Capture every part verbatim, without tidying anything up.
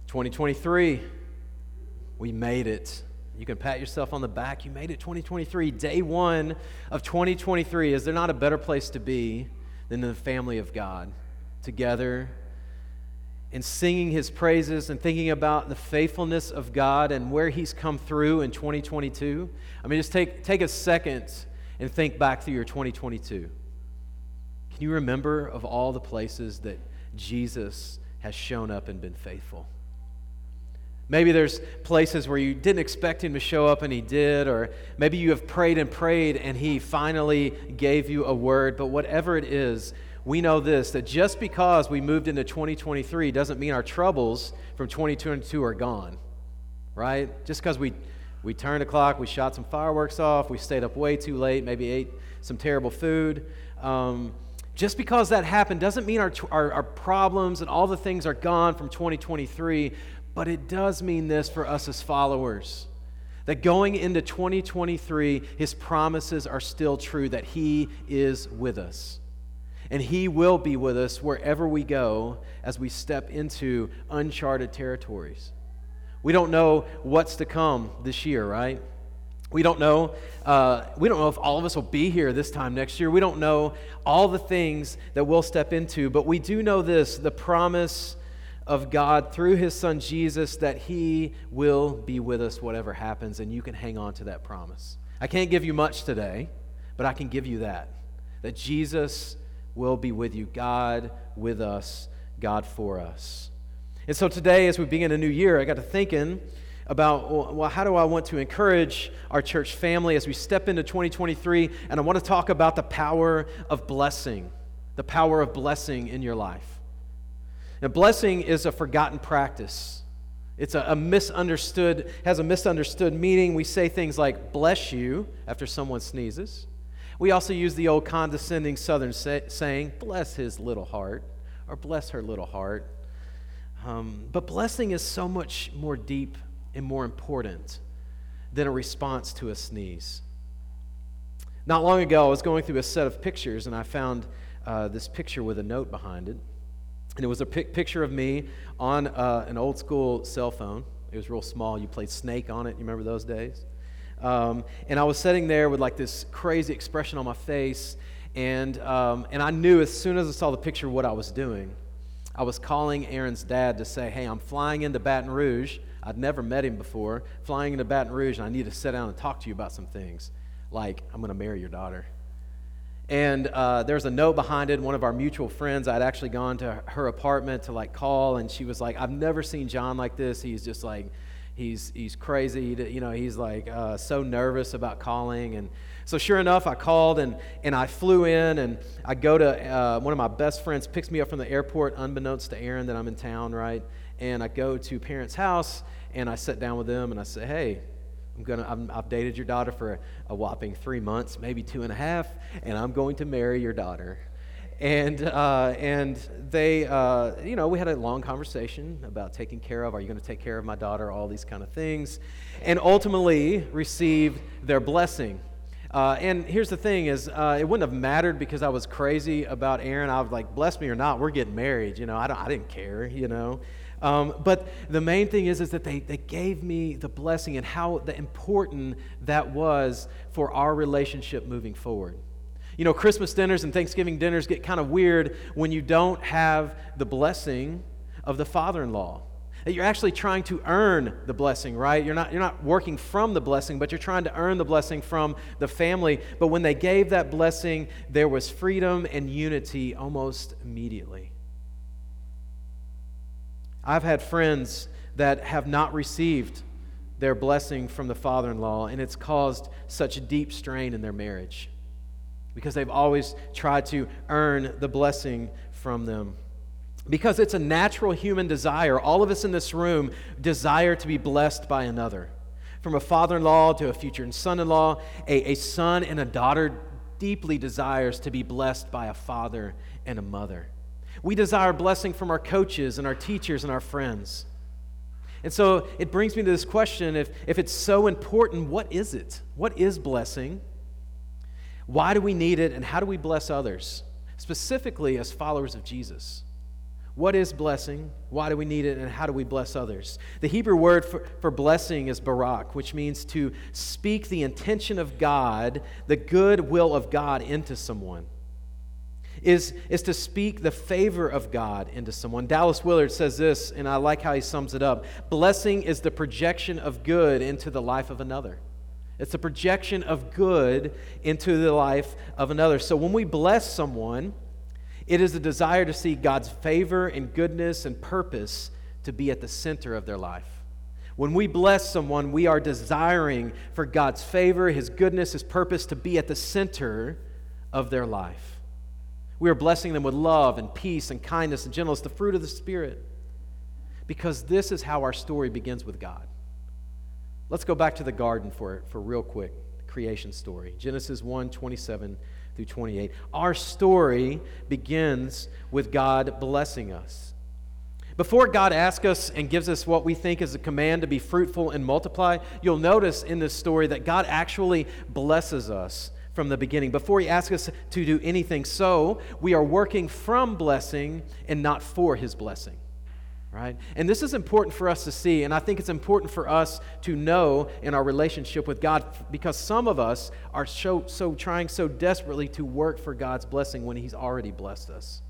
twenty twenty-three, we made it. You can pat yourself on the back. You made it twenty twenty-three. Day one of twenty twenty-three. Is there not a better place to be than in the family of God, together and singing His praises and thinking about the faithfulness of God and where He's come through in twenty twenty-two? I mean, just take, take a second and think back through your twenty twenty-two. Can you remember of all the places that Jesus has shown up and been faithful? Maybe there's places where you didn't expect Him to show up and He did, or maybe you have prayed and prayed and He finally gave you a word. But whatever it is, we know this, that just because we moved into twenty twenty-three doesn't mean our troubles from twenty twenty-two are gone, right? Just because we, we turned the clock, we shot some fireworks off, we stayed up way too late, maybe ate some terrible food. Um, just because that happened doesn't mean our, our, our problems and all the things are gone from twenty twenty-three. But it does mean this for us as followers, that going into twenty twenty-three, His promises are still true, that He is with us. And He will be with us wherever we go as we step into uncharted territories. We don't know what's to come this year, right? We don't know, uh, we don't know if all of us will be here this time next year. We don't know all the things that we'll step into, but we do know this, the promise of God through His Son Jesus, that He will be with us whatever happens, and you can hang on to that promise. I can't give you much today, but I can give you that, that Jesus will be with you, God with us, God for us. And so today, as we begin a new year, I got to thinking about, well, how do I want to encourage our church family as we step into twenty twenty-three, and I want to talk about the power of blessing, the power of blessing in your life. Now, blessing is a forgotten practice. It's a, a misunderstood, has a misunderstood meaning. We say things like, bless you, after someone sneezes. We also use the old condescending Southern say, saying, bless his little heart, or bless her little heart. Um, but blessing is so much more deep and more important than a response to a sneeze. Not long ago, I was going through a set of pictures, and I found uh, this picture with a note behind it. And it was a pic- picture of me on uh, an old school cell phone. It was real small. You played Snake on it. You remember those days? Um, and I was sitting there with like this crazy expression on my face. And um, and I knew as soon as I saw the picture what I was doing. I was calling Aaron's dad to say, hey, I'm flying into Baton Rouge. I'd never met him before. Flying into Baton Rouge, and I need to sit down and talk to you about some things. Like, I'm going to marry your daughter. And uh, there's a note behind it. One of our mutual friends, I'd actually gone to her apartment to like call, and she was like, I've never seen John like this. He's just like, he's he's crazy. You know, he's like uh, so nervous about calling. And so sure enough, I called, and, and I flew in, and I go to, uh, one of my best friends picks me up from the airport, unbeknownst to Aaron that I'm in town, right? And I go to parents' house, and I sit down with them, and I say, hey, I'm gonna, I'm, I've dated your daughter for a, a whopping three months, maybe two and a half, and I'm going to marry your daughter. And uh, and they, uh, you know, we had a long conversation about taking care of, are you going to take care of my daughter, all these kind of things, and ultimately received their blessing. Uh, and here's the thing is, uh, it wouldn't have mattered because I was crazy about Aaron. I was like, bless me or not, we're getting married. You know, I don't, I didn't care, you know. Um, but the main thing is, is that they, they gave me the blessing and how the important that was for our relationship moving forward. You know, Christmas dinners and Thanksgiving dinners get kind of weird when you don't have the blessing of the father-in-law. That you're actually trying to earn the blessing, right? You're not, you're not working from the blessing, but you're trying to earn the blessing from the family. But when they gave that blessing, there was freedom and unity almost immediately. I've had friends that have not received their blessing from the father-in-law, and it's caused such a deep strain in their marriage because they've always tried to earn the blessing from them. Because it's a natural human desire. All of us in this room desire to be blessed by another. From a father-in-law to a future son-in-law, a, a son and a daughter deeply desires to be blessed by a father and a mother. We desire blessing from our coaches and our teachers and our friends. And so it brings me to this question, if, if it's so important, what is it? What is blessing? Why do we need it, and how do we bless others, specifically as followers of Jesus? What is blessing? Why do we need it? And how do we bless others? The Hebrew word for, for blessing is barak, which means to speak the intention of God, the good will of God into someone. Is, is to speak the favor of God into someone. Dallas Willard says this, and I like how he sums it up. Blessing is the projection of good into the life of another. It's a projection of good into the life of another. So when we bless someone, it is a desire to see God's favor and goodness and purpose to be at the center of their life. When we bless someone, we are desiring for God's favor, His goodness, His purpose to be at the center of their life. We are blessing them with love and peace and kindness and gentleness, the fruit of the Spirit, because this is how our story begins with God. Let's go back to the garden for, for real quick, the creation story. Genesis one, twenty-seven through twenty-eight. Our story begins with God blessing us. Before God asks us and gives us what we think is a command to be fruitful and multiply, you'll notice in this story that God actually blesses us from the beginning. Before He asks us to do anything, so we are working from blessing and not for His blessing. Right? And this is important for us to see, and I think it's important for us to know in our relationship with God, because some of us are so, so trying so desperately to work for God's blessing when He's already blessed us.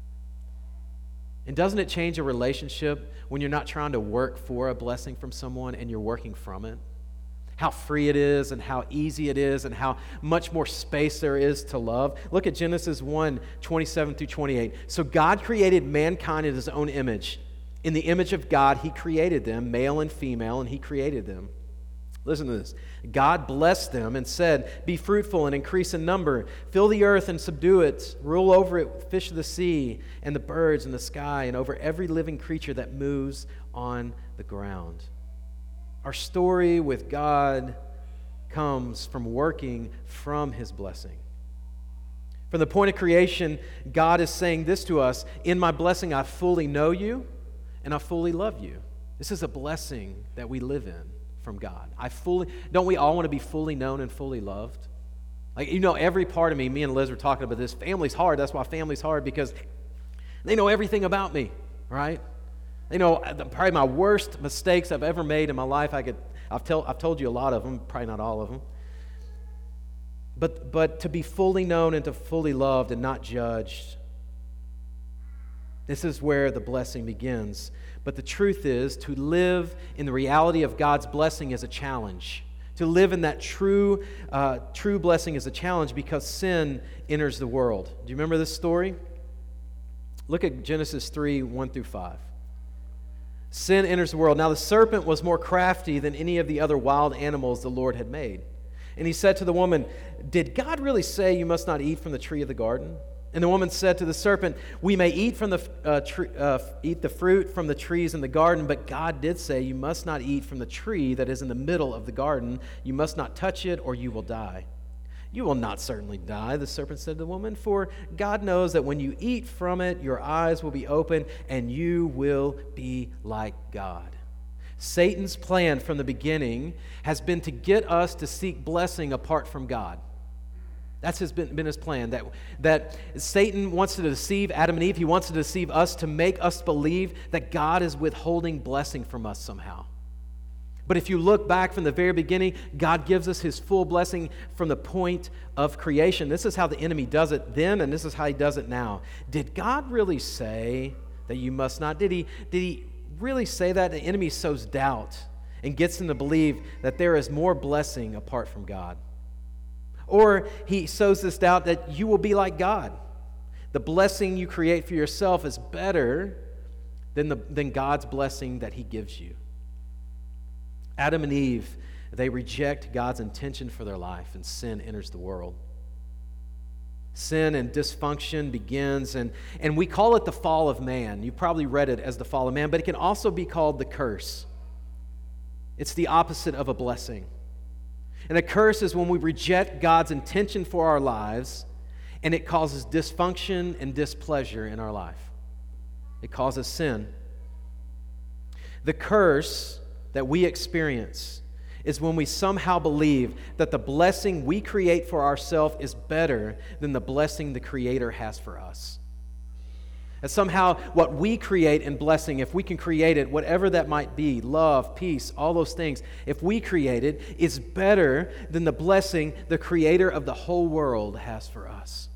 And doesn't it change a relationship when you're not trying to work for a blessing from someone and you're working from it? How free it is and how easy it is and how much more space there is to love. Look at Genesis one, twenty-seven through twenty-eight. So God created mankind in His own image. In the image of God, He created them, male and female, and He created them. Listen to this. God blessed them and said, "Be fruitful and increase in number. Fill the earth and subdue it. Rule over it with fish of the sea and the birds in the sky and over every living creature that moves on the ground." Our story with God comes from working from His blessing. From the point of creation, God is saying this to us: "In my blessing, I fully know you, and I fully love you." This is a blessing that we live in from God. I fully, don't we all want to be fully known and fully loved? Like, you know, every part of me, me and Liz were talking about this. Family's hard. That's why family's hard, because they know everything about me, right? They know probably my worst mistakes I've ever made in my life. I could, I've, tell, I've told you a lot of them, probably not all of them. But, but to be fully known and to fully loved and not judged, this is where the blessing begins. But the truth is, to live in the reality of God's blessing is a challenge. To live in that true, uh, true blessing is a challenge because sin enters the world. Do you remember this story? Look at Genesis three, one through five. Sin enters the world. Now the serpent was more crafty than any of the other wild animals the Lord had made. And he said to the woman, "Did God really say you must not eat from the tree of the garden?" And the woman said to the serpent, "We may eat from the uh, tree, uh, eat the fruit from the trees in the garden, but God did say you must not eat from the tree that is in the middle of the garden. You must not touch it, or you will die." "You will not certainly die," the serpent said to the woman, "for God knows that when you eat from it, your eyes will be open, and you will be like God." Satan's plan from the beginning has been to get us to seek blessing apart from God. That's his been, been his plan, that, that Satan wants to deceive Adam and Eve. He wants to deceive us to make us believe that God is withholding blessing from us somehow. But if you look back from the very beginning, God gives us His full blessing from the point of creation. This is how the enemy does it then, and this is how he does it now. Did God really say that you must not? Did he, did he really say that? The enemy sows doubt and gets them to believe that there is more blessing apart from God. Or he sows this doubt that you will be like God. The blessing you create for yourself is better than, the, than God's blessing that He gives you. Adam and Eve, they reject God's intention for their life, and sin enters the world. Sin and dysfunction begins, and, and we call it the fall of man. You probably read it as the fall of man, but it can also be called the curse. It's the opposite of a blessing. And a curse is when we reject God's intention for our lives, and it causes dysfunction and displeasure in our life. It causes sin. The curse that we experience is when we somehow believe that the blessing we create for ourselves is better than the blessing the Creator has for us. That somehow what we create in blessing, if we can create it, whatever that might be, love, peace, all those things, if we create it, is better than the blessing the Creator of the whole world has for us.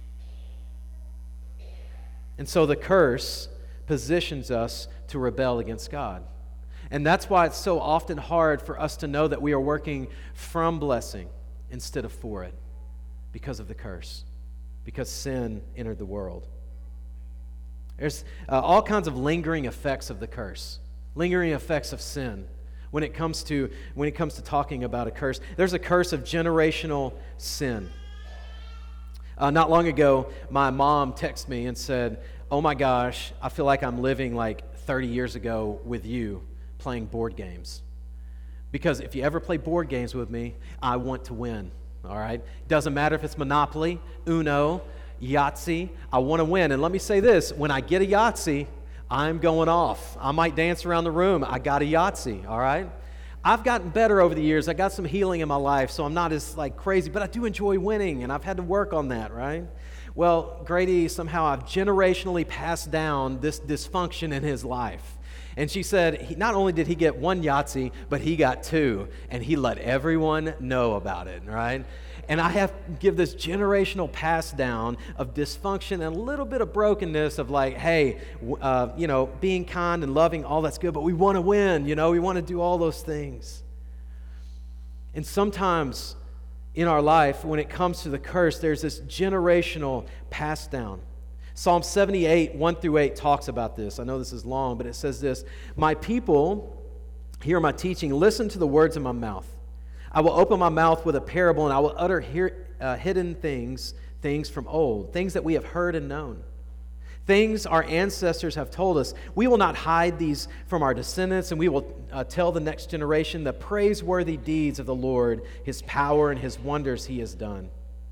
And so the curse positions us to rebel against God. And that's why it's so often hard for us to know that we are working from blessing instead of for it, because of the curse, because sin entered the world. There's uh, all kinds of lingering effects of the curse, lingering effects of sin. When it comes to when it comes to talking about a curse, there's a curse of generational sin. Uh, not long ago, my mom texted me and said, "Oh my gosh, I feel like I'm living like thirty years ago with you playing board games. Because if you ever play board games with me, I want to win." All right? Doesn't matter if it's Monopoly, Uno, Yahtzee, I want to win. And let me say this, when I get a Yahtzee, I'm going off. I might dance around the room. I got a Yahtzee, all right? I've gotten better over the years. I got some healing in my life, so I'm not as like crazy, but I do enjoy winning, and I've had to work on that, right? Well, Grady, somehow I've generationally passed down this dysfunction in his life. And she said, he, not only did he get one Yahtzee, but he got two, and he let everyone know about it, right? And I have to give this generational pass down of dysfunction and a little bit of brokenness of like, hey, uh, you know, being kind and loving, all that's good, but we want to win, you know, we want to do all those things. And sometimes in our life, when it comes to the curse, there's this generational pass down. Psalm seventy-eight, one through eight talks about this. I know this is long, but it says this, "My people, hear my teaching, listen to the words of my mouth. I will open my mouth with a parable, and I will utter hear, uh, hidden things, things from old, things that we have heard and known. Things our ancestors have told us. We will not hide these from our descendants, and we will uh, tell the next generation the praiseworthy deeds of the Lord, His power and His wonders He has done.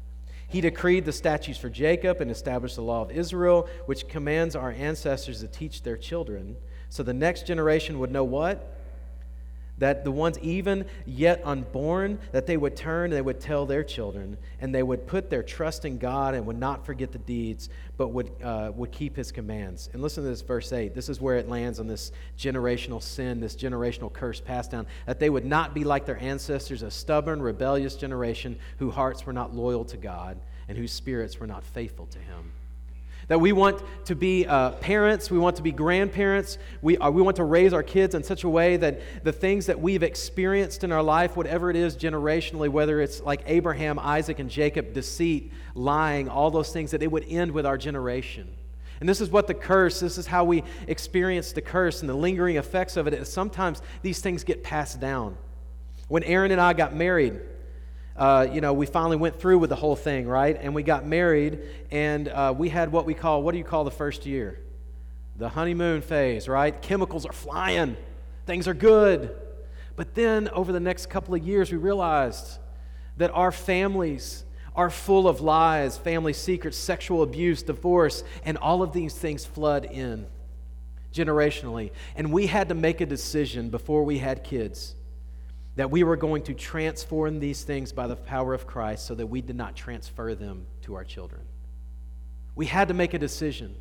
He decreed the statutes for Jacob and established the law of Israel, which commands our ancestors to teach their children, so the next generation would know what? That the ones even yet unborn, that they would turn and they would tell their children, and they would put their trust in God and would not forget the deeds, but would uh, would keep His commands." And listen to this, verse eight. This is where it lands on this generational sin, this generational curse passed down, that they would not be like their ancestors, a stubborn, rebellious generation whose hearts were not loyal to God and whose spirits were not faithful to Him. That we want to be uh, parents, we want to be grandparents, we, uh, we want to raise our kids in such a way that the things that we've experienced in our life, whatever it is generationally, whether it's like Abraham, Isaac, and Jacob, deceit, lying, all those things, that it would end with our generation. And this is what the curse, this is how we experience the curse and the lingering effects of it, is sometimes these things get passed down. When Aaron and I got married, Uh, you know, we finally went through with the whole thing, right? And we got married, and uh, we had what we call, what do you call the first year? The honeymoon phase, right? Chemicals are flying. Things are good. But then over the next couple of years, we realized that our families are full of lies, family secrets, sexual abuse, divorce, and all of these things flood in generationally. And we had to make a decision before we had kids that we were going to transform these things by the power of Christ so that we did not transfer them to our children. We had to make a decision.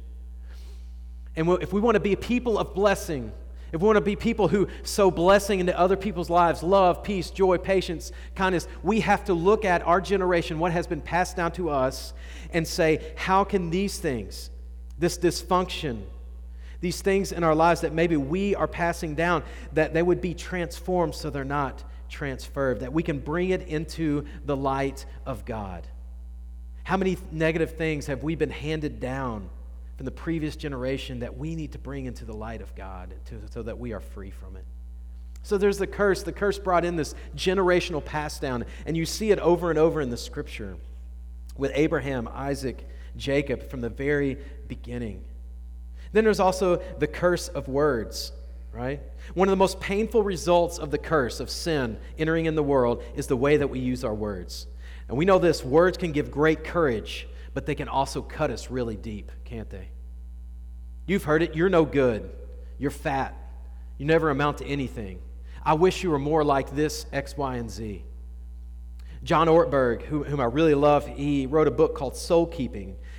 And if we want to be a people of blessing, if we want to be people who sow blessing into other people's lives, love, peace, joy, patience, kindness, we have to look at our generation, what has been passed down to us, and say, how can these things, this dysfunction, these things in our lives that maybe we are passing down, that they would be transformed so they're not transferred, that we can bring it into the light of God. How many negative things have we been handed down from the previous generation that we need to bring into the light of God to, so that we are free from it? So there's the curse. The curse brought in this generational pass down, and you see it over and over in the Scripture with Abraham, Isaac, Jacob from the very beginning. Then there's also the curse of words, right? One of the most painful results of the curse of sin entering in the world is the way that we use our words. And we know this, words can give great courage, but they can also cut us really deep, can't they? You've heard it, you're no good, you're fat, you never amount to anything. I wish you were more like this, X, Y, and Z. John Ortberg, who, whom I really love, he wrote a book called Soul Keeping.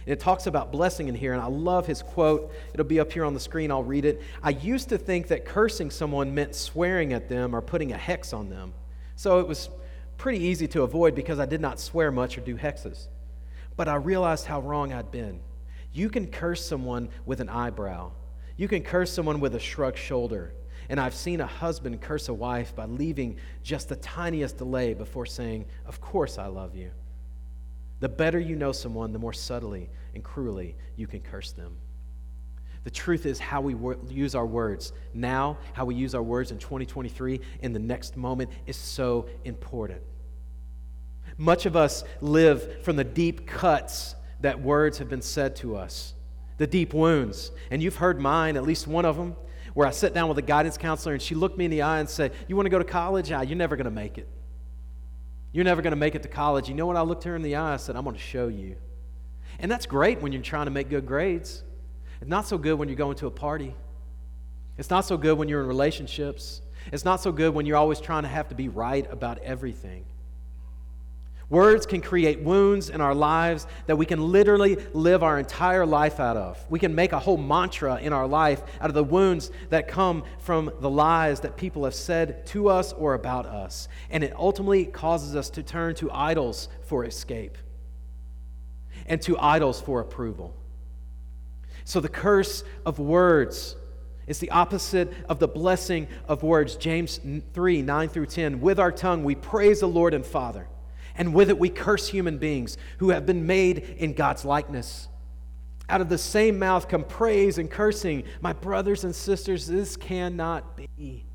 And it talks about blessing in here, and I love his quote. It'll be up here on the screen. I'll read it. I used to think that cursing someone meant swearing at them or putting a hex on them. So it was pretty easy to avoid because I did not swear much or do hexes. But I realized how wrong I'd been. You can curse someone with an eyebrow. You can curse someone with a shrugged shoulder. And I've seen a husband curse a wife by leaving just the tiniest delay before saying, "Of course I love you." The better you know someone, the more subtly and cruelly you can curse them. The truth is how we wor- use our words now, how we use our words in twenty twenty-three, in the next moment is so important. Much of us live from the deep cuts that words have been said to us, the deep wounds. And you've heard mine, at least one of them, where I sat down with a guidance counselor and she looked me in the eye and said, "You want to go to college? Ah, you're never going to make it. You're never going to make it to college." You know what? I looked her in the eye. I said, "I'm going to show you." And that's great when you're trying to make good grades. It's not so good when you're going to a party. It's not so good when you're in relationships. It's not so good when you're always trying to have to be right about everything. Words can create wounds in our lives that we can literally live our entire life out of. We can make a whole mantra in our life out of the wounds that come from the lies that people have said to us or about us. And it ultimately causes us to turn to idols for escape and to idols for approval. So the curse of words is the opposite of the blessing of words. James three, nine through ten. With our tongue we praise the Lord and Father, and with it we curse human beings who have been made in God's likeness. Out of the same mouth come praise and cursing. My brothers and sisters, this cannot be.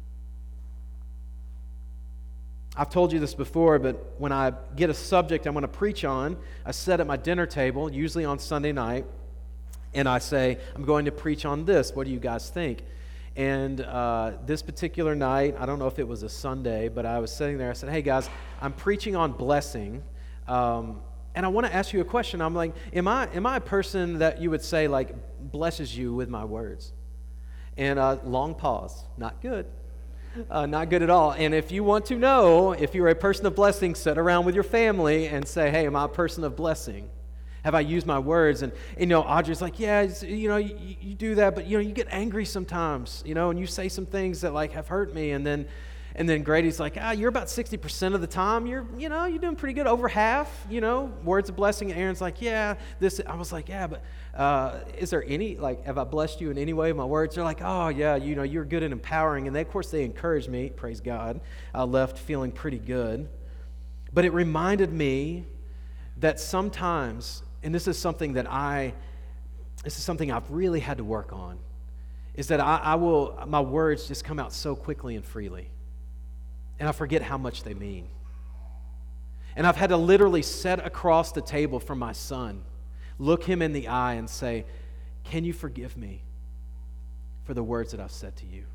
I've told you this before, but when I get a subject I'm going to preach on, I sit at my dinner table, usually on Sunday night, and I say, "I'm going to preach on this. What do you guys think?" And uh, this particular night, I don't know if it was a Sunday, but I was sitting there. I said, "Hey guys, I'm preaching on blessing, um, and I want to ask you a question." I'm like, "Am I am I a person that you would say like blesses you with my words?" And uh, long pause. Not good. Uh, not good at all. And if you want to know if you're a person of blessing, sit around with your family and say, "Hey, am I a person of blessing? Have I used my words?" And, you know, Audrey's like, "Yeah, it's, you know, you, you do that, but, you know, you get angry sometimes, you know, and you say some things that, like, have hurt me." And then and then Grady's like, "Ah, you're about sixty percent of the time, you're, you know, you're doing pretty good, over half, you know, words of blessing." And Aaron's like, "Yeah, this," I was like, "Yeah, but uh, is there any, like, have I blessed you in any way with my words?" They're like, "Oh, yeah, you know, you're good at empowering." And they, of course, they encouraged me, praise God. I left feeling pretty good. But it reminded me that sometimes, and this is something that I, this is something I've really had to work on, is that I, I will, my words just come out so quickly and freely, and I forget how much they mean. And I've had to literally sit across the table from my son, look him in the eye and say, "Can you forgive me for the words that I've said to you?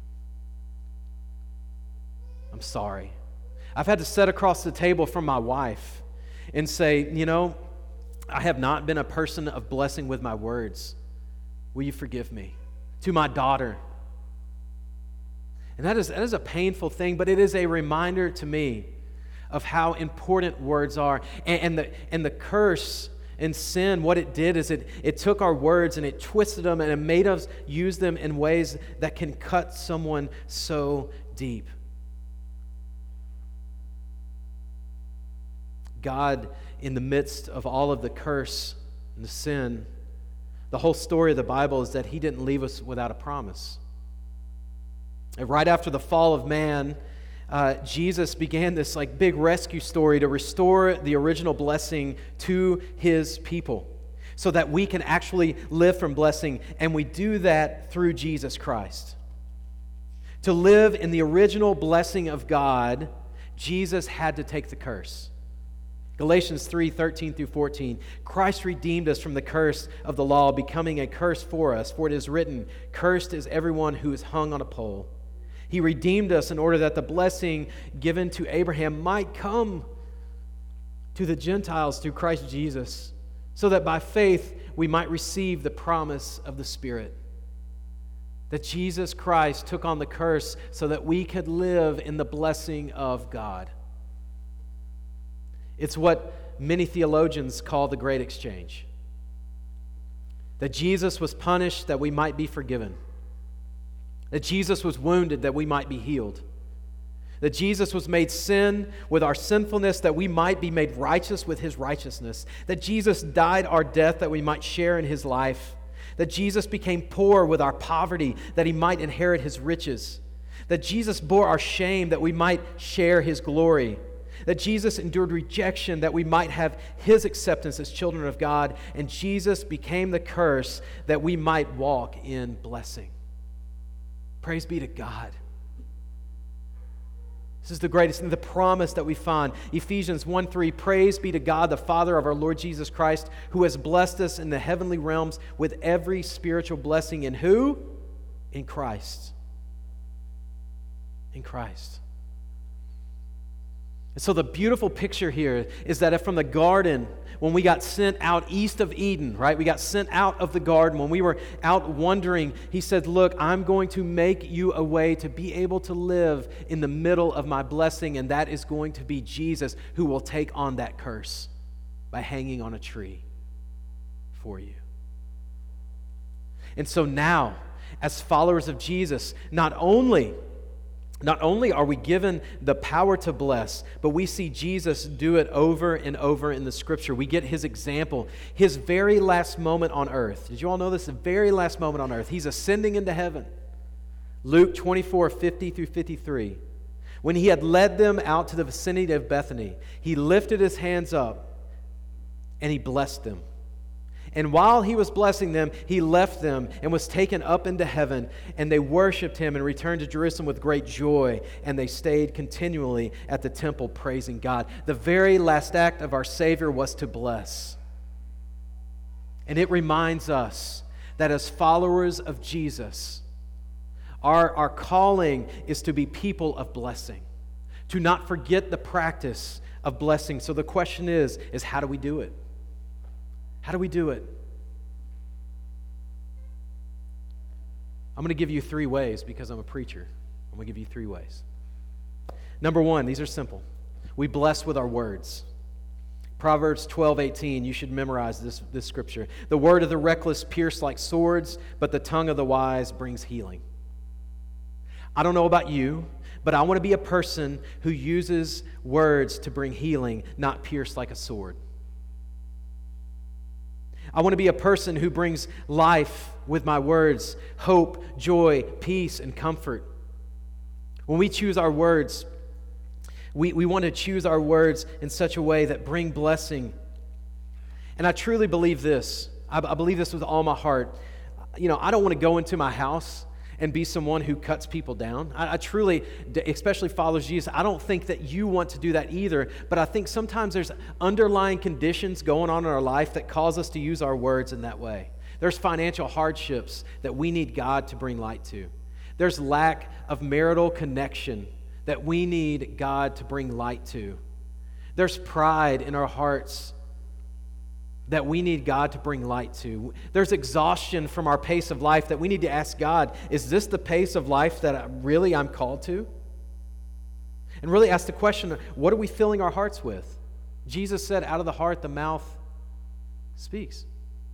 I'm sorry." I've had to sit across the table from my wife and say, "You know, I have not been a person of blessing with my words. Will you forgive me?" To my daughter. And that is, that is a painful thing, but it is a reminder to me of how important words are. And, and, the, and the curse and sin, what it did is it, it took our words and it twisted them and it made us use them in ways that can cut someone so deep. God, in the midst of all of the curse and the sin, the whole story of the Bible is that He didn't leave us without a promise. And right after the fall of man, uh, Jesus began this like big rescue story to restore the original blessing to His people so that we can actually live from blessing, and we do that through Jesus Christ. To live in the original blessing of God, Jesus had to take the curse. Galatians three, thirteen through fourteen, Christ redeemed us from the curse of the law, becoming a curse for us. For it is written, "Cursed is everyone who is hung on a pole." He redeemed us in order that the blessing given to Abraham might come to the Gentiles through Christ Jesus, so that by faith we might receive the promise of the Spirit. That Jesus Christ took on the curse so that we could live in the blessing of God. It's what many theologians call the Great Exchange. That Jesus was punished that we might be forgiven. That Jesus was wounded that we might be healed. That Jesus was made sin with our sinfulness that we might be made righteous with his righteousness. That Jesus died our death that we might share in his life. That Jesus became poor with our poverty that he might inherit his riches. That Jesus bore our shame that we might share his glory. That Jesus endured rejection that we might have his acceptance as children of God. And Jesus became the curse that we might walk in blessing. Praise be to God. This is the greatest thing, the promise that we find. Ephesians one three, praise be to God, the Father of our Lord Jesus Christ, who has blessed us in the heavenly realms with every spiritual blessing in who? In Christ. In Christ. And so the beautiful picture here is that if from the garden, when we got sent out east of Eden, right? We got sent out of the garden. When we were out wandering, he said, look, I'm going to make you a way to be able to live in the middle of my blessing, and that is going to be Jesus who will take on that curse by hanging on a tree for you. And so now, as followers of Jesus, not only Not only are we given the power to bless, but we see Jesus do it over and over in the Scripture. We get his example, his very last moment on earth. Did you all know this? The very last moment on earth. He's ascending into heaven. Luke twenty-four, fifty through fifty-three. When he had led them out to the vicinity of Bethany, he lifted his hands up and he blessed them. And while he was blessing them, he left them and was taken up into heaven, and they worshiped him and returned to Jerusalem with great joy, and they stayed continually at the temple praising God. The very last act of our Savior was to bless. And it reminds us that as followers of Jesus, our, our calling is to be people of blessing, to not forget the practice of blessing. So the question is, is how do we do it? How do we do it? I'm going to give you three ways because I'm a preacher. I'm going to give you three ways. Number one, these are simple. We bless with our words. Proverbs twelve eighteen, you should memorize this, this scripture. The word of the reckless pierces like swords, but the tongue of the wise brings healing. I don't know about you, but I want to be a person who uses words to bring healing, not pierce like a sword. I want to be a person who brings life with my words, hope, joy, peace, and comfort. When we choose our words, we, we want to choose our words in such a way that bring blessing. And I truly believe this. I, I believe this with all my heart. You know, I don't want to go into my house and be someone who cuts people down. I, I truly, especially followers of Jesus, I don't think that you want to do that either, but I think sometimes there's underlying conditions going on in our life that cause us to use our words in that way. There's financial hardships that we need God to bring light to. There's lack of marital connection that we need God to bring light to. There's pride in our hearts that we need God to bring light to. There's exhaustion from our pace of life that we need to ask God, is this the pace of life that I, really I'm called to? And really ask the question, what are we filling our hearts with? Jesus said, out of the heart, the mouth speaks.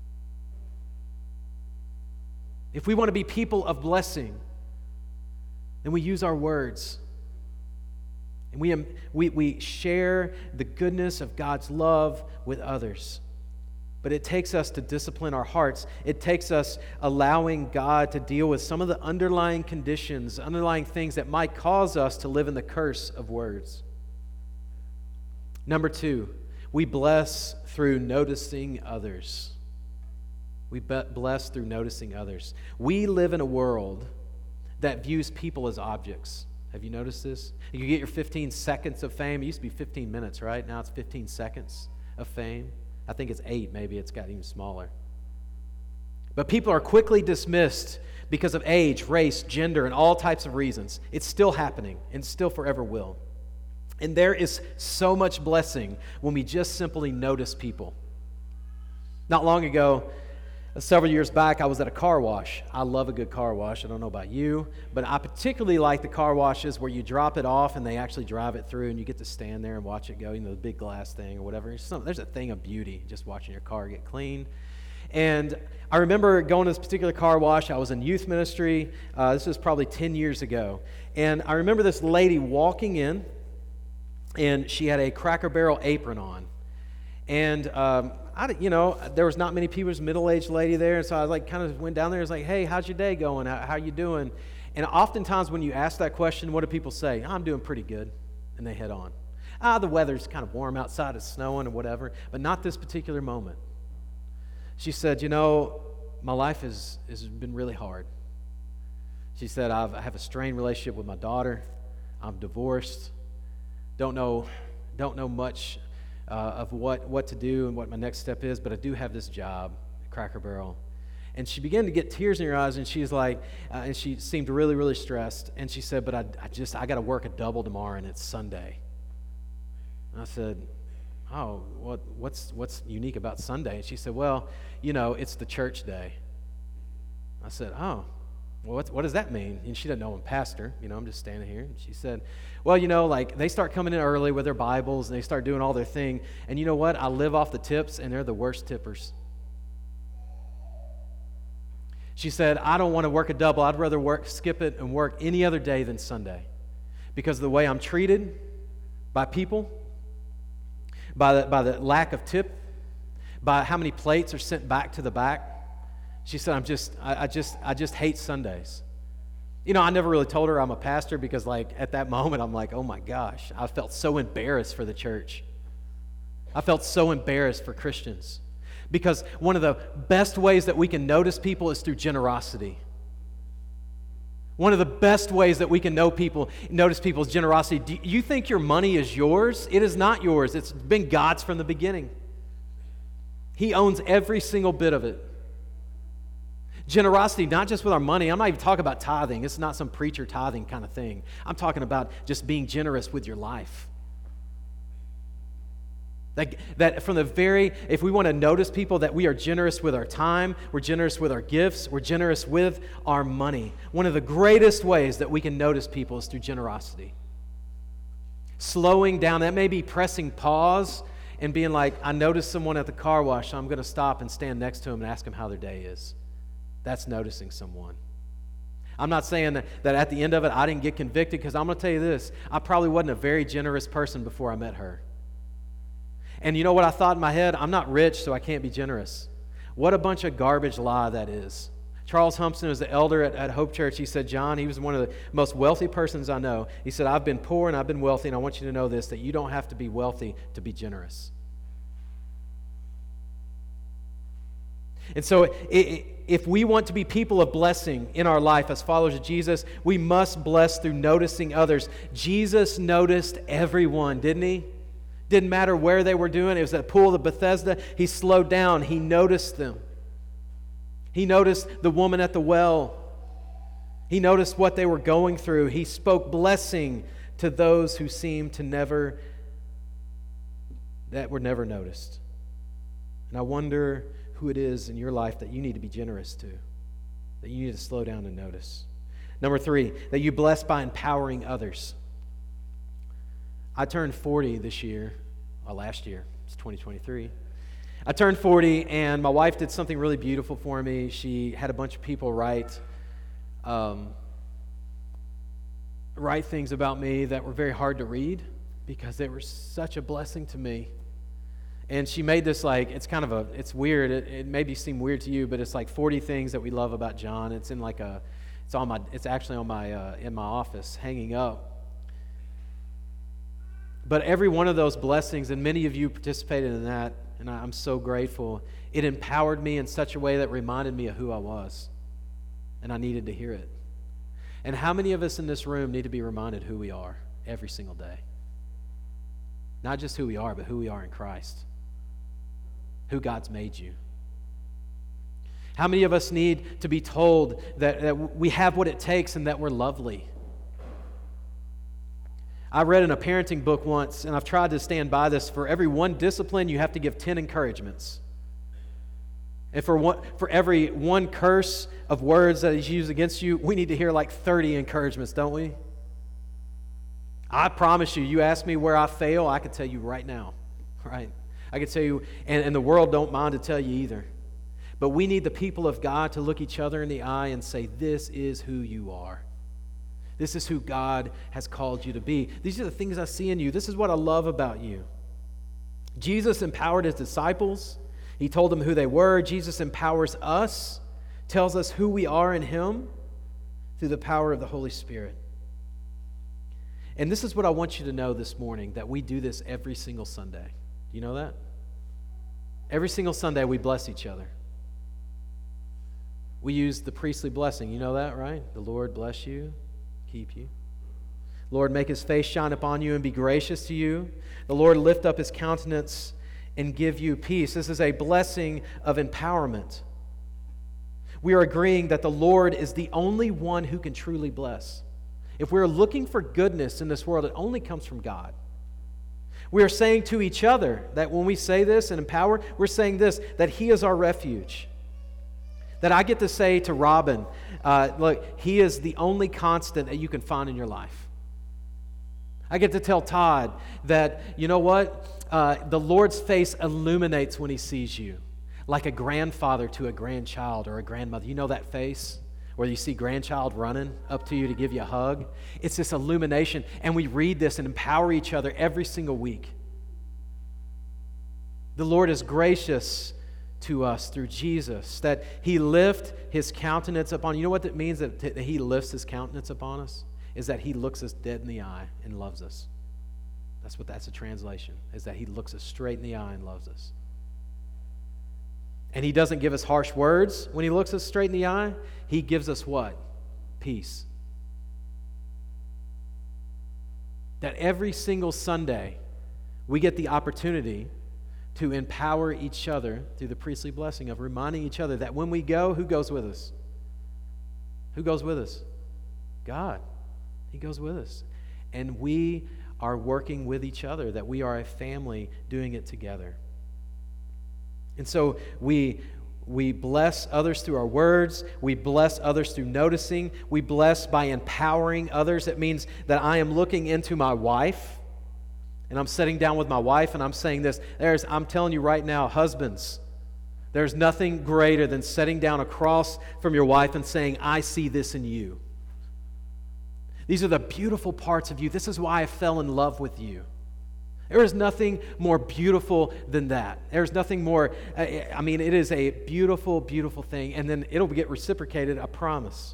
If we want to be people of blessing, then we use our words. And we, we, we share the goodness of God's love with others. But it takes us to discipline our hearts. It takes us allowing God to deal with some of the underlying conditions, underlying things that might cause us to live in the curse of words. Number two, we bless through noticing others. We bless through noticing others. We live in a world that views people as objects. Have you noticed this? You get your fifteen seconds of fame. It used to be fifteen minutes, right? Now it's fifteen seconds of fame. I think it's eight, maybe it's got even smaller. But people are quickly dismissed because of age, race, gender, and all types of reasons. It's still happening and still forever will. And there is so much blessing when we just simply notice people. Not long ago, several years back, I was at a car wash. I love a good car wash. I don't know about you, but I particularly like the car washes where you drop it off and they actually drive it through and you get to stand there and watch it go, you know, the big glass thing or whatever. There's, some, there's a thing of beauty just watching your car get clean. And I remember going to this particular car wash. I was in youth ministry. Uh, this was probably ten years ago. And I remember this lady walking in, and she had a Cracker Barrel apron on. And, um, I, you know, there was not many people. There was a middle-aged lady there. And so I like kind of went down there and was like, hey, how's your day going? How, how you doing? And oftentimes when you ask that question, what do people say? I'm doing pretty good. And they head on. Ah, the weather's kind of warm outside. It's snowing or whatever. But not this particular moment. She said, you know, my life has, has been really hard. She said, I've, I have a strained relationship with my daughter. I'm divorced. Don't know, don't know much uh, of what, what to do and what my next step is, but I do have this job at Cracker Barrel. And she began to get tears in her eyes, and she's like, uh, and she seemed really, really stressed. And she said, but I, I just, I got to work a double tomorrow, and it's Sunday. And I said, oh, what, what's what's unique about Sunday? And she said, well, you know, it's the church day. I said, oh, well, what, what does that mean? And she doesn't know I'm a pastor. You know, I'm just standing here. And she said, well, you know, like they start coming in early with their Bibles, and they start doing all their thing. And you know what? I live off the tips, and they're the worst tippers. She said, I don't want to work a double. I'd rather work, skip it and work any other day than Sunday because of the way I'm treated by people, by the, by the lack of tip, by how many plates are sent back to the back. She said, I'm just, I, I just, I just hate Sundays. You know, I never really told her I'm a pastor because like at that moment, I'm like, oh my gosh, I felt so embarrassed for the church. I felt so embarrassed for Christians because one of the best ways that we can notice people is through generosity. One of the best ways that we can know people, notice people's generosity. Do you think your money is yours? It is not yours. It's been God's from the beginning. He owns every single bit of it. Generosity, not just with our money. I'm not even talking about tithing. It's not some preacher tithing kind of thing. I'm talking about just being generous with your life. That, that from the very, if we want to notice people, that we are generous with our time, we're generous with our gifts, we're generous with our money. One of the greatest ways that we can notice people is through generosity. Slowing down, that may be pressing pause and being like, I noticed someone at the car wash, so I'm going to stop and stand next to them and ask them how their day is. That's noticing someone. I'm not saying that, that at the end of it, I didn't get convicted, because I'm going to tell you this, I probably wasn't a very generous person before I met her. And you know what I thought in my head? I'm not rich, so I can't be generous. What a bunch of garbage lie that is. Charles Humpson was the elder at, at Hope Church. He said, John, he was one of the most wealthy persons I know. He said, I've been poor and I've been wealthy, and I want you to know this, that you don't have to be wealthy to be generous. And so it, it, if we want to be people of blessing in our life as followers of Jesus, we must bless through noticing others. Jesus noticed everyone, didn't he? Didn't matter where they were doing. It was at the pool of Bethesda. He slowed down. He noticed them. He noticed the woman at the well. He noticed what they were going through. He spoke blessing to those who seemed to never, that were never noticed. And I wonder who it is in your life that you need to be generous to, that you need to slow down and notice. Number three, that you bless by empowering others. I turned forty this year, or last year, it's twenty twenty-three. I turned forty, and my wife did something really beautiful for me. She had a bunch of people write, um, write things about me that were very hard to read because they were such a blessing to me. And she made this like, it's kind of a, it's weird. It, it maybe seem weird to you, but it's like forty things that we love about John. It's in like a, it's on my, it's actually on my, uh, in my office, hanging up. But every one of those blessings, and many of you participated in that, and I'm so grateful, it empowered me in such a way that reminded me of who I was. And I needed to hear it. And how many of us in this room need to be reminded who we are every single day? Not just who we are, but who we are in Christ. Who God's made you. How many of us need to be told that, that we have what it takes and that we're lovely? I read in a parenting book once, and I've tried to stand by this, for every one discipline, you have to give ten encouragements. And for one, for every one curse of words that is used against you, we need to hear like thirty encouragements, don't we? I promise you, you ask me where I fail, I can tell you right now, right? I can tell you, and, and the world don't mind to tell you either. But we need the people of God to look each other in the eye and say, this is who you are. This is who God has called you to be. These are the things I see in you. This is what I love about you. Jesus empowered his disciples. He told them who they were. Jesus empowers us, tells us who we are in him through the power of the Holy Spirit. And this is what I want you to know this morning, that we do this every single Sunday. Do you know that? Every single Sunday we bless each other. We use the priestly blessing. You know that, right? The Lord bless you, keep you. Lord, make his face shine upon you and be gracious to you. The Lord lift up his countenance and give you peace. This is a blessing of empowerment. We are agreeing that the Lord is the only one who can truly bless. If we're looking for goodness in this world, it only comes from God. We are saying to each other that when we say this and empower, we're saying this, that he is our refuge. That I get to say to Robin, uh, look, he is the only constant that you can find in your life. I get to tell Todd that, you know what? Uh, the Lord's face illuminates when he sees you, like a grandfather to a grandchild or a grandmother. You know that face where you see grandchild running up to you to give you a hug? It's this illumination, and we read this and empower each other every single week. The Lord is gracious to us through Jesus, that he lift his countenance upon. You know what that means, that, that he lifts his countenance upon us? Is that he looks us dead in the eye and loves us. That's what that's a translation, is that he looks us straight in the eye and loves us. And he doesn't give us harsh words when he looks us straight in the eye. He gives us what? Peace. That every single Sunday we get the opportunity to empower each other through the priestly blessing of reminding each other that when we go, who goes with us? Who goes with us? God. He goes with us. And we are working with each other, that we are a family doing it together. And so we, we bless others through our words. We bless others through noticing. We bless by empowering others. It means that I am looking into my wife, and I'm sitting down with my wife, and I'm saying this. There's, I'm telling you right now, husbands, there's nothing greater than sitting down across from your wife and saying, I see this in you. These are the beautiful parts of you. This is why I fell in love with you. There is nothing more beautiful than that. There's nothing more, I mean, it is a beautiful, beautiful thing. And then it'll get reciprocated, I promise.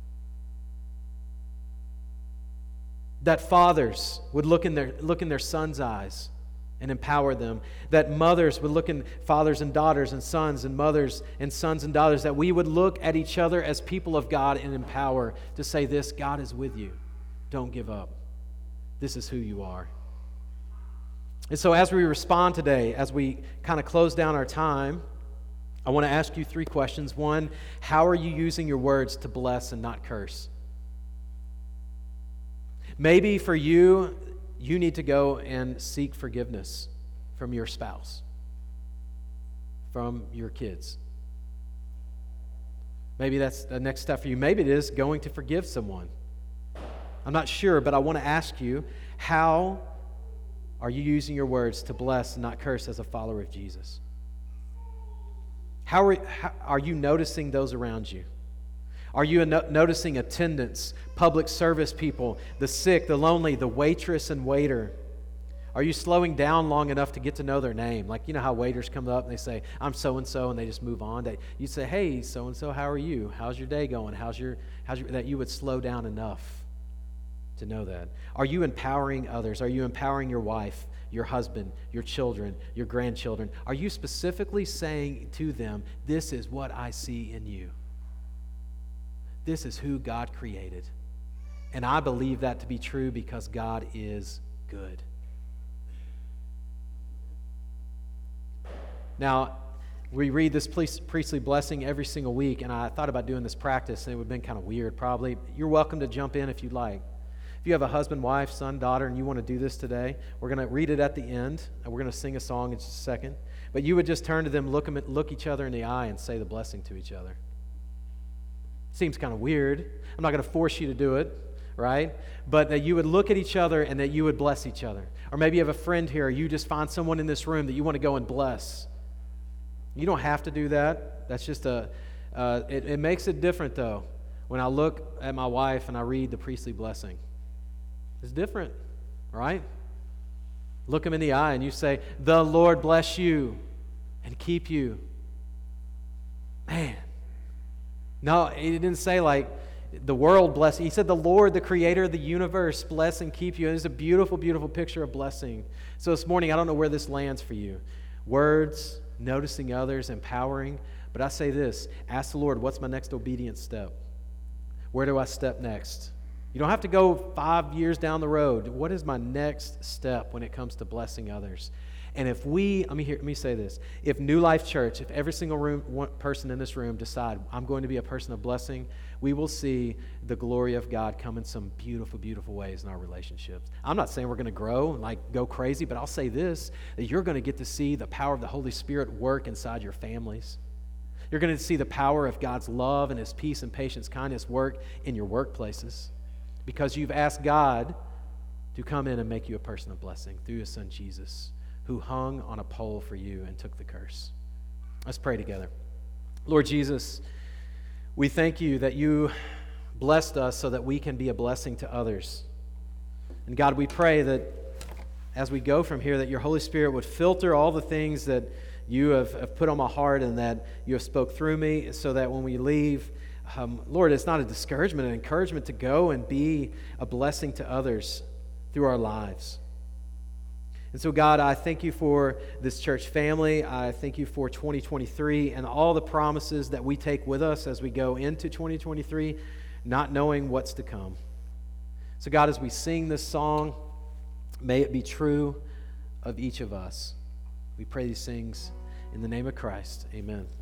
That fathers would look in their, look in their sons' eyes and empower them. That mothers would look in fathers and daughters and sons and mothers and sons and daughters. That we would look at each other as people of God and empower to say this, God is with you. Don't give up. This is who you are. And so as we respond today, as we kind of close down our time, I want to ask you three questions. One, how are you using your words to bless and not curse? Maybe for you, you need to go and seek forgiveness from your spouse, from your kids. Maybe that's the next step for you. Maybe it is going to forgive someone. I'm not sure, but I want to ask you, how are you using your words to bless and not curse as a follower of Jesus? How are, how, are you noticing those around you? Are you no- noticing attendants, public service people, the sick, the lonely, the waitress and waiter? Are you slowing down long enough to get to know their name? Like, you know how waiters come up and they say, I'm so-and-so, and they just move on. They, you say, hey, so-and-so, how are you? How's your day going? How's your, how's your, that you would slow down enough to know that. Are you empowering others? Are you empowering your wife, your husband, your children, your grandchildren? Are you specifically saying to them, this is what I see in you? This is who God created. And I believe that to be true because God is good. Now, we read this priestly blessing every single week, and I thought about doing this practice, and it would have been kind of weird probably. You're welcome to jump in if you'd like. If you have a husband, wife, son, daughter, and you want to do this today, we're going to read it at the end, and we're going to sing a song in just a second. But you would just turn to them, look, them, look each other in the eye, and say the blessing to each other. Seems kind of weird. I'm not going to force you to do it, right? But that you would look at each other and that you would bless each other. Or maybe you have a friend here, or you just find someone in this room that you want to go and bless. You don't have to do that. That's just a, uh, it, it makes it different, though, when I look at my wife and I read the priestly blessing. It's different, right? Look him in the eye and you say, "The Lord bless you and keep you." Man. No, he didn't say like, "The world bless." He said, "The Lord, the creator of the universe, bless and keep you." And it's a beautiful, beautiful picture of blessing. So this morning, I don't know where this lands for you. Words, noticing others, empowering. But I say this, ask the Lord, what's my next obedience step? Where do I step next? You don't have to go five years down the road. What is my next step when it comes to blessing others? And if we, let me hear, let me say this. If New Life Church, if every single room, one person in this room decide, I'm going to be a person of blessing, we will see the glory of God come in some beautiful, beautiful ways in our relationships. I'm not saying we're going to grow and like go crazy, but I'll say this, that you're going to get to see the power of the Holy Spirit work inside your families. You're going to see the power of God's love and His peace and patience, kindness work in your workplaces because you've asked God to come in and make you a person of blessing through His Son Jesus, who hung on a pole for you and took the curse. Let's pray together. Lord Jesus, we thank you that you blessed us so that we can be a blessing to others. And God, we pray that as we go from here, that your Holy Spirit would filter all the things that you have, have put on my heart and that you have spoke through me so that when we leave, um, Lord, it's not a discouragement, an encouragement to go and be a blessing to others through our lives. And so, God, I thank you for this church family. I thank you for twenty twenty-three and all the promises that we take with us as we go into twenty twenty-three, not knowing what's to come. So, God, as we sing this song, may it be true of each of us. We pray these things in the name of Christ. Amen.